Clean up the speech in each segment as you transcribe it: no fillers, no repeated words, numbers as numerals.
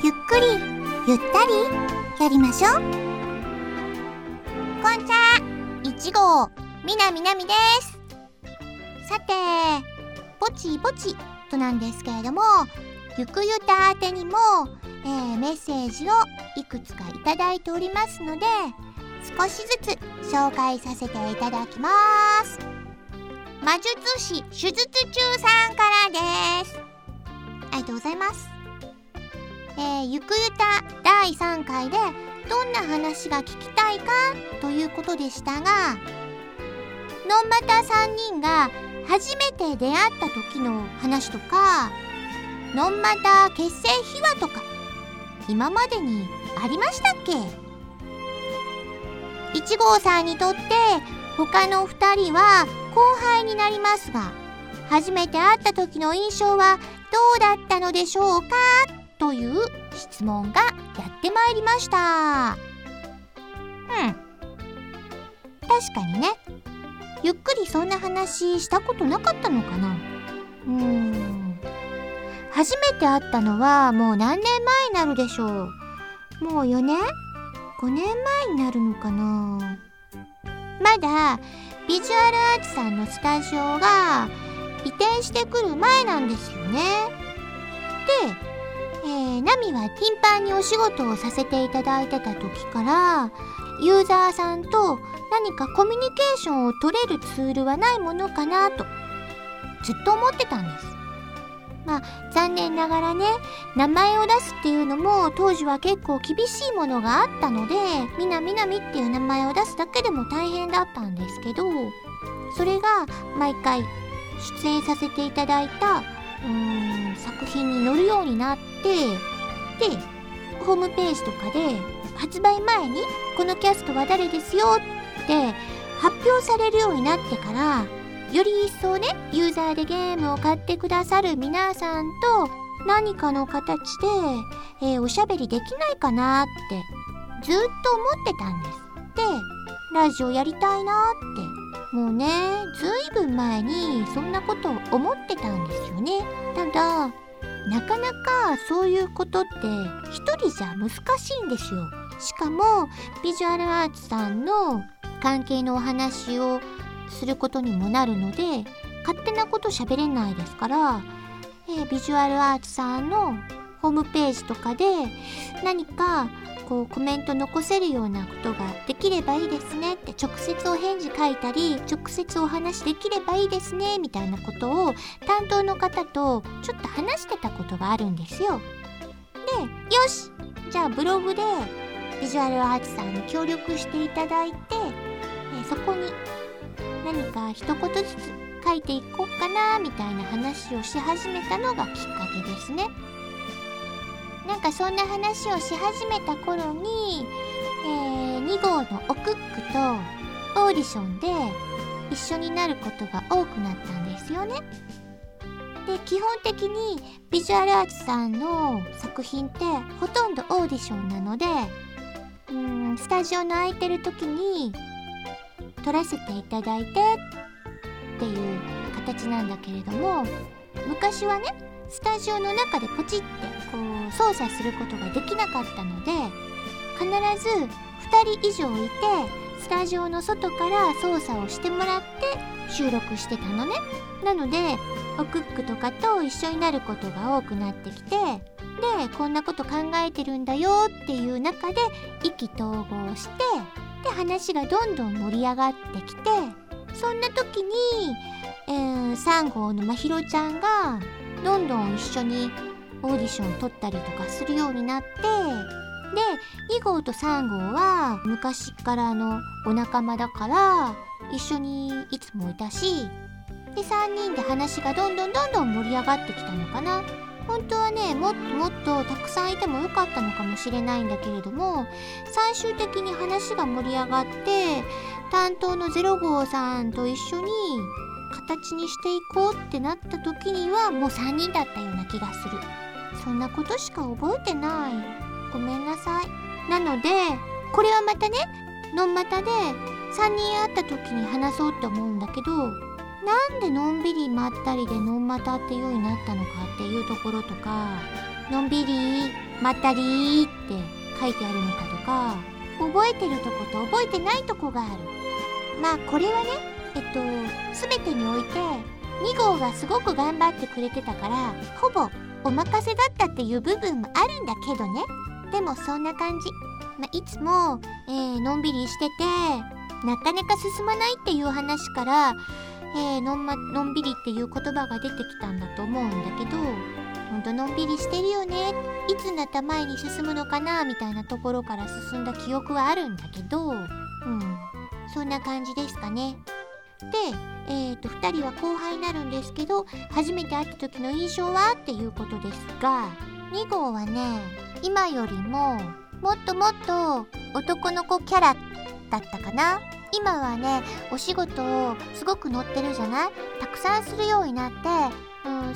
ゆっくりゆったりやりましょう。こんちゃ1号みなみなみです。さてぼちぼちとなんですけれども、ゆくゆた宛てにも、メッセージをいくつかいただいておりますので、少しずつ紹介させていただきます。魔術師手術中さんからです。ありがとうございます。ゆくゆた第3回でどんな話が聞きたいかということでしたが、のんまた3人が初めて出会った時の話とか、のんまた結成秘話とか今までにありましたっけ？1号さんにとって他の2人は後輩になりますが、初めて会った時の印象はどうだったのでしょうかという質問がやってまいりました。確かにね、ゆっくりそんな話したことなかったのかな。初めて会ったのはもう何年前になるでしょう。もう4年5年前になるのかな。まだビジュアルアーツさんのスタジオが移転してくる前なんですよね。で、ナミは頻繁にお仕事をさせていただいてた時から、ユーザーさんと何かコミュニケーションを取れるツールはないものかなとずっと思ってたんです。残念ながらね、名前を出すっていうのも当時は結構厳しいものがあったので、みなみなみっていう名前を出すだけでも大変だったんですけど、それが毎回出演させていただいた作品に載るようになって、でホームページとかで発売前にこのキャストは誰ですよって発表されるようになってから、より一層ね、ユーザーでゲームを買ってくださる皆さんと何かの形で、おしゃべりできないかなってずっと思ってたんです。で、ラジオやりたいなってもうね、ずいぶん前にそんなことを思ってたんですよね。ただなかなかそういうことって一人じゃ難しいんですよ。しかもビジュアルアーツさんの関係のお話をすることにもなるので、勝手なこと喋れないですから、ビジュアルアーツさんのホームページとかで何かこうコメント残せるようなことができればいいですねって、直接お返事書いたり直接お話できればいいですねみたいなことを担当の方とちょっと話してたことがあるんですよ。で、よし、じゃあブログでビジュアルアーツさんに協力していただいて、そこに何か一言ずつ書いていこうかなみたいな話をし始めたのがきっかけですね。なんかそんな話をし始めた頃に、2号のおクックとオーディションで一緒になることが多くなったんですよね。で、基本的にビジュアルアーツさんの作品ってほとんどオーディションなので、スタジオの空いてる時に撮らせていただいてっていう形なんだけれども、昔はね、スタジオの中でポチってこう操作することができなかったので、必ず2人以上いてスタジオの外から操作をしてもらって収録してたのね。なのでおクックとかと一緒になることが多くなってきて、でこんなこと考えてるんだよっていう中で意気投合して、で話がどんどん盛り上がってきて、そんな時に、3号のまひろちゃんがどんどん一緒にオーディション取ったりとかするようになって、で2号と3号は昔からのお仲間だから一緒にいつもいたし、で3人で話がどんどん盛り上がってきたのかな。本当はね、もっともっとたくさんいてもよかったのかもしれないんだけれども、最終的に話が盛り上がって担当の0号さんと一緒に形にしていこうってなった時にはもう3人だったような気がする。そんなことしか覚えてない。ごめんなさい。なのでこれはまたね、のんまたで3人会った時に話そうって思うんだけど、なんでのんびりまったりでのんまたっていうようになったのかっていうところとか、 のんびりまったりって書いてあるのかとか、覚えてるとこと覚えてないとこがある。まあこれはね全てにおいて2号がすごく頑張ってくれてたから、ほぼお任せだったっていう部分もあるんだけどね。でもそんな感じ。いつも、のんびりしててなかなか進まないっていう話から、のんびりっていう言葉が出てきたんだと思うんだけど、ほんとのんびりしてるよね、いつになったら前に進むのかなみたいなところから進んだ記憶はあるんだけど、そんな感じですかね。で、2人は後輩になるんですけど、初めて会った時の印象はっていうことですが、2号はね、今よりももっともっと男の子キャラだったかな。今はね、お仕事をすごく乗ってるじゃない？たくさんするようになって、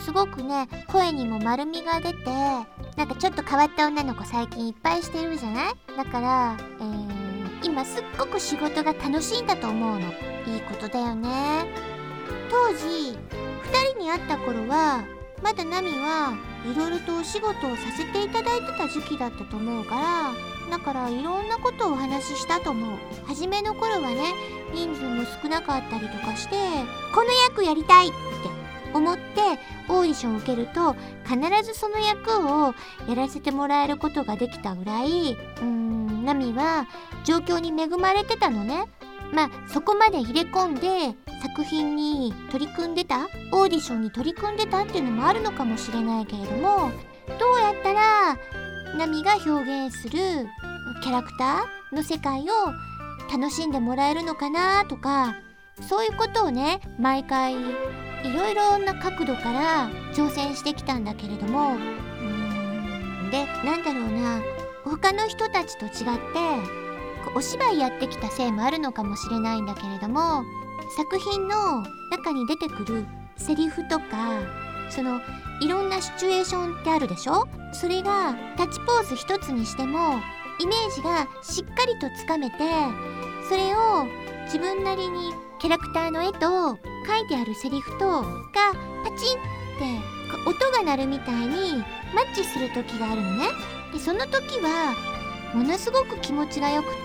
すごくね、声にも丸みが出て、なんかちょっと変わった女の子最近いっぱいしてるじゃない？だから、今すっごく仕事が楽しいんだと思うの。いいことだよね。当時2人に会った頃はまだナミはいろいろとお仕事をさせていただいてた時期だったと思うから、だからいろんなことをお話ししたと思う。初めの頃はね、人数も少なかったりとかして、この役やりたいって思ってオーディションを受けると、必ずその役をやらせてもらえることができたぐらい、ナミは状況に恵まれてたのね。そこまで入れ込んで作品に取り組んでた、オーディションに取り組んでたっていうのもあるのかもしれないけれども、どうやったらナミが表現するキャラクターの世界を楽しんでもらえるのかなとか、そういうことをね、毎回いろいろな角度から挑戦してきたんだけれども、で、なんだろうな、他の人たちと違ってお芝居やってきたせいもあるのかもしれないんだけれども、作品の中に出てくるセリフとか、そのいろんなシチュエーションってあるでしょ。それがタッチポーズ一つにしてもイメージがしっかりとつかめて、それを自分なりにキャラクターの絵と書いてあるセリフとがパチンって音が鳴るみたいにマッチする時があるのね。で、その時はものすごく気持ちがよくって、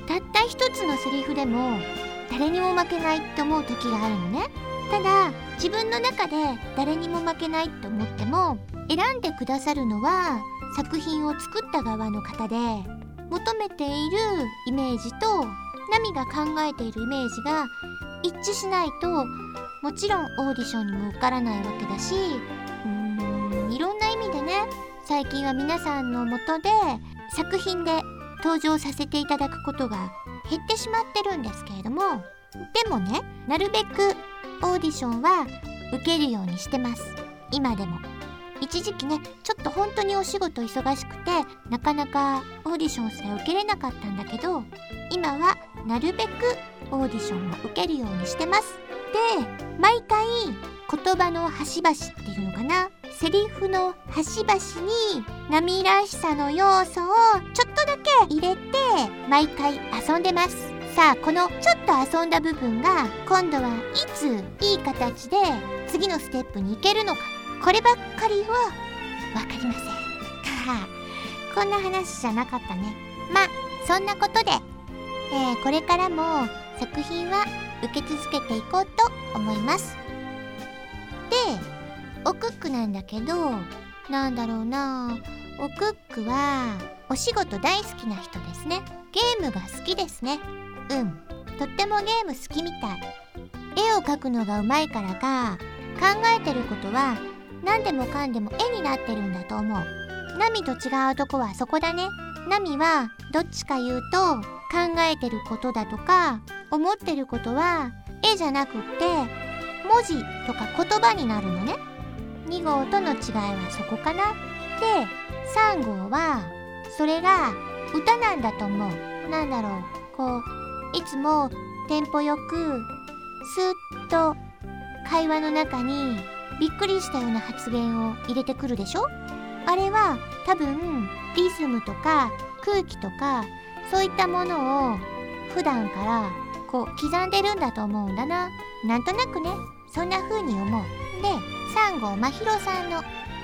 たった一つのセリフでも誰にも負けないって思う時があるのね。ただ自分の中で誰にも負けないって思っても、選んでくださるのは作品を作った側の方で、求めているイメージとナミが考えているイメージが一致しないと、もちろんオーディションにも受からないわけだし、いろんな意味でね、最近は皆さんの元で作品で登場させていただくことが減ってしまってるんですけれども、でもね、なるべくオーディションは受けるようにしてます。今でも。一時期ね、ちょっと本当にお仕事忙しくてなかなかオーディションすら受けれなかったんだけど、今はなるべくオーディションを受けるようにしてます。で、毎回言葉の端々っていうのかな、セリフの端々にナミらしさの要素をちょっとだけ入れて毎回遊んでます。さあ、このちょっと遊んだ部分が今度はいついい形で次のステップに行けるのか、こればっかりは分かりません。こんな話じゃなかったね。そんなことで、これからも作品は受け続けていこうと思います。で、おクックなんだけど、なんだろうな、おクックはお仕事大好きな人ですね。ゲームが好きですね。とってもゲーム好きみたい。絵を描くのがうまいからか、考えてることは何でもかんでも絵になってるんだと思う。ナミと違うとこはそこだね。ナミはどっちか言うと、考えてることだとか思ってることは絵じゃなくって文字とか言葉になるのね。2号との違いはそこかな。で、3号はそれが歌なんだと思う。なんだろう、こういつもテンポよくスッと会話の中にびっくりしたような発言を入れてくるでしょ。あれは多分リズムとか空気とかそういったものを普段からこう刻んでるんだと思うんだな。なんとなくね、そんな風に思う。で、3号まひろさんの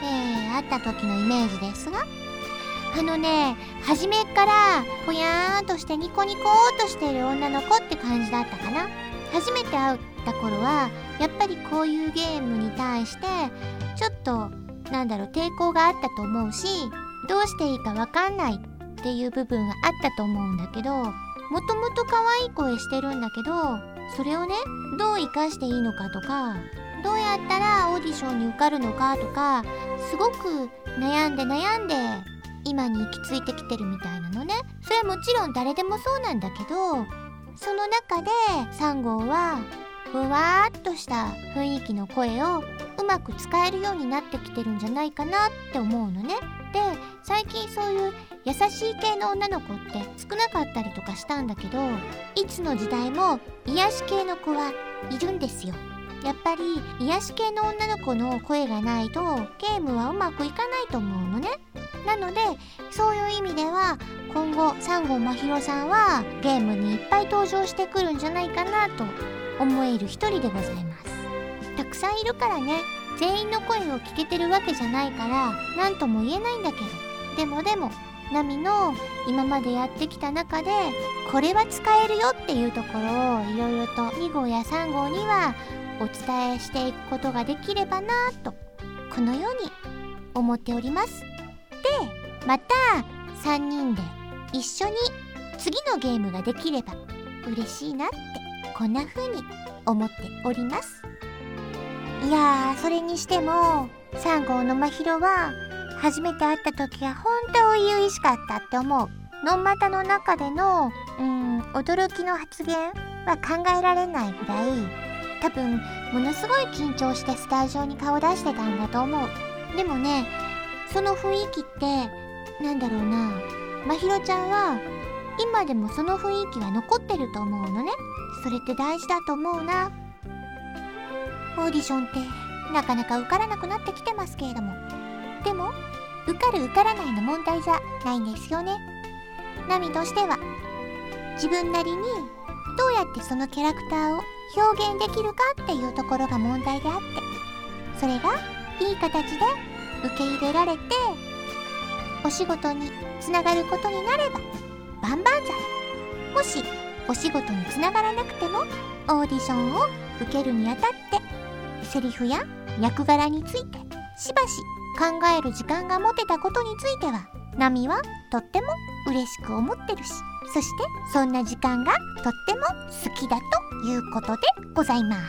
会った時のイメージですが、初めっからぽやーんとしてニコニコーとしてる女の子って感じだったかな。初めて会った頃はやっぱりこういうゲームに対してちょっと抵抗があったと思うし、どうしていいかわかんないっていう部分があったと思うんだけど、もともと可愛い声してるんだけど、それをねどう活かしていいのかとか、どうやったらオーディションに受かるのかとか、すごく悩んで今に行き着いてきてるみたいなのね。それはもちろん誰でもそうなんだけど、その中で3号はふわーっとした雰囲気の声をうまく使えるようになってきてるんじゃないかなって思うのね。で、最近そういう優しい系の女の子って少なかったりとかしたんだけど、いつの時代も癒し系の子はいるんですよ。やっぱり癒し系の女の子の声がないとゲームはうまくいかないと思うのね。なのでそういう意味では今後3号真宙さんはゲームにいっぱい登場してくるんじゃないかなと思える一人でございます。たくさんいるからね、全員の声を聞けてるわけじゃないから何とも言えないんだけど、でもナミの今までやってきた中でこれは使えるよっていうところをいろいろと2号や3号にはお伝えしていくことができればなとこのように思っております。で、また3人で一緒に次のゲームができれば嬉しいなってこんな風に思っております。いやー、それにしても3号の真宙は初めて会った時は本当初々しかったって思う。ノンマタの中での驚きの発言は考えられないぐらい、多分ものすごい緊張してスタジオに顔出してたんだと思う。でもね、その雰囲気って真宙ちゃんは今でもその雰囲気は残ってると思うのね。それって大事だと思うな。オーディションってなかなか受からなくなってきてますけれども、でも受かる受からないの問題じゃないんですよね。ナミとしては自分なりにどうやってそのキャラクターを表現できるかっていうところが問題であって、それがいい形で受け入れられてお仕事につながることになれば万々歳。もしお仕事につながらなくてもオーディションを受けるにあたってセリフや役柄についてしばし考える時間が持てたことについてはナミはとっても嬉しく思ってるし、そしてそんな時間がとっても好きだということでございます。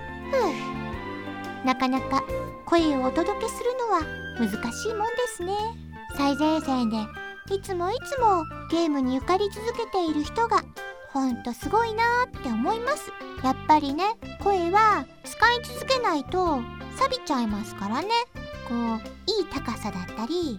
なかなか声をお届けするのは難しいもんですね。最前線でいつもゲームにゆかり続けている人がほんとすごいなーって思います。やっぱりね、声は使い続けないと錆びちゃいますからね。いい高さだったり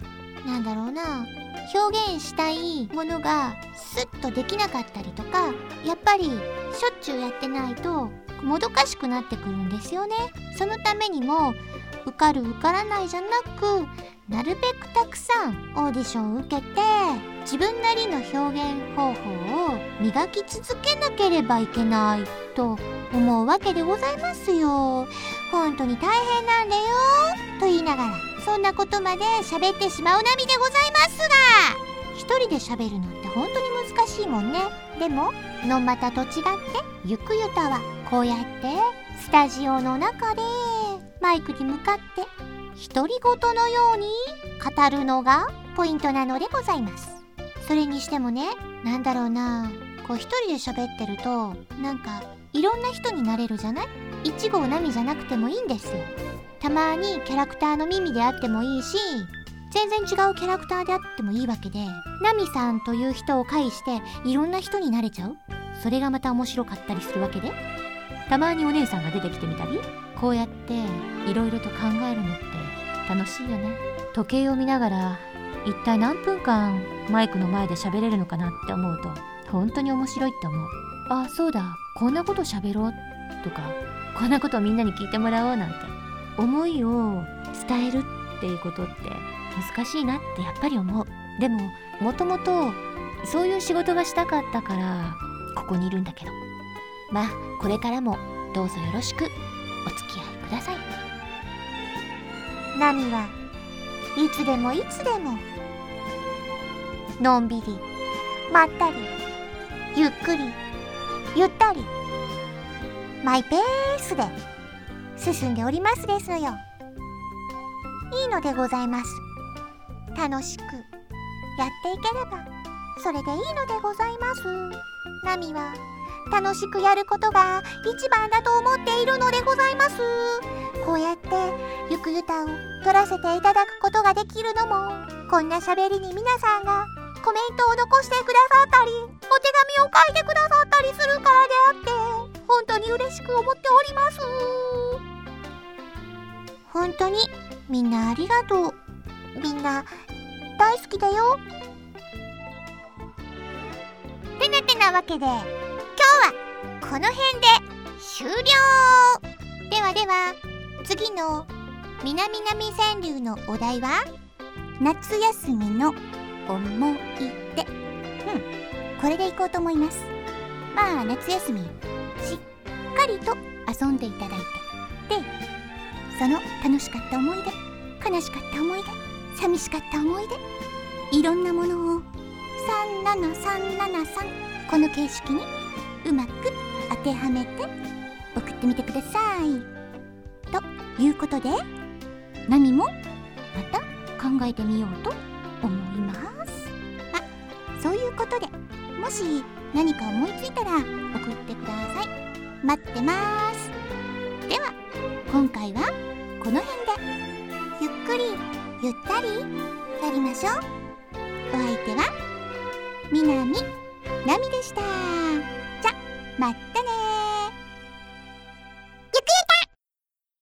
表現したいものがスッとできなかったりとか、やっぱりしょっちゅうやってないともどかしくなってくるんですよね。そのためにも受かる受からないじゃなく、なるべくたくさんオーディションを受けて自分なりの表現方法を磨き続けなければいけないと思うわけでございますよ。本当に大変なんだよと言いながらそんなことまで喋ってしまうナミでございますが、一人で喋るのって本当に難しいもんね。でもノンマタと違ってゆくゆたはこうやってスタジオの中でマイクに向かって独り言のように語るのがポイントなのでございます。それにしてもね、一人で喋ってるといろんな人になれるじゃない？一号ナミじゃなくてもいいんですよ。たまにキャラクターのミミであってもいいし、全然違うキャラクターであってもいいわけで、ナミさんという人を介していろんな人になれちゃう。それがまた面白かったりするわけで、たまにお姉さんが出てきてみたり、こうやっていろいろと考えるのって楽しいよね。時計を見ながら一体何分間マイクの前で喋れるのかなって思うと本当に面白いって思う。あ、そうだ、こんなこと喋ろうとか、こんなことをみんなに聞いてもらおうなんて思いを伝えるっていうことって難しいなってやっぱり思う。でももともとそういう仕事がしたかったからここにいるんだけど、これからもどうぞよろしくお付き合いください。ナミはいつでもいつでものんびりまったりゆっくりゆったりマイペースで進んでおりますですよ。いいのでございます。楽しくやっていければそれでいいのでございます。ナミは楽しくやることが一番だと思っているのでございます。こうやってゆくゆたを撮らせていただくことができるのも、こんな喋りに皆さんがコメントを残してくださったりお手紙を書いてくださったりするからであって、本当に嬉しく思っております。本当にみんなありがとう。みんな大好きだよ。てなわけで今日はこの辺で終了。ではでは、次のみなみなみ川柳のお題は夏休みの思い出。これでいこうと思います。まあ夏休みしっかりと遊んでいただいて、でその楽しかった思い出、悲しかった思い出、寂しかった思い出、いろんなものを37373この形式にうまく当てはめて送ってみてください。ということで、ナミもまた考えてみようと思います。そういうことで、もし何か思いついたら送ってください。待ってます。では今回はこの辺でゆっくりゆったりやりましょう。お相手はみなみなみでした。じゃまたね。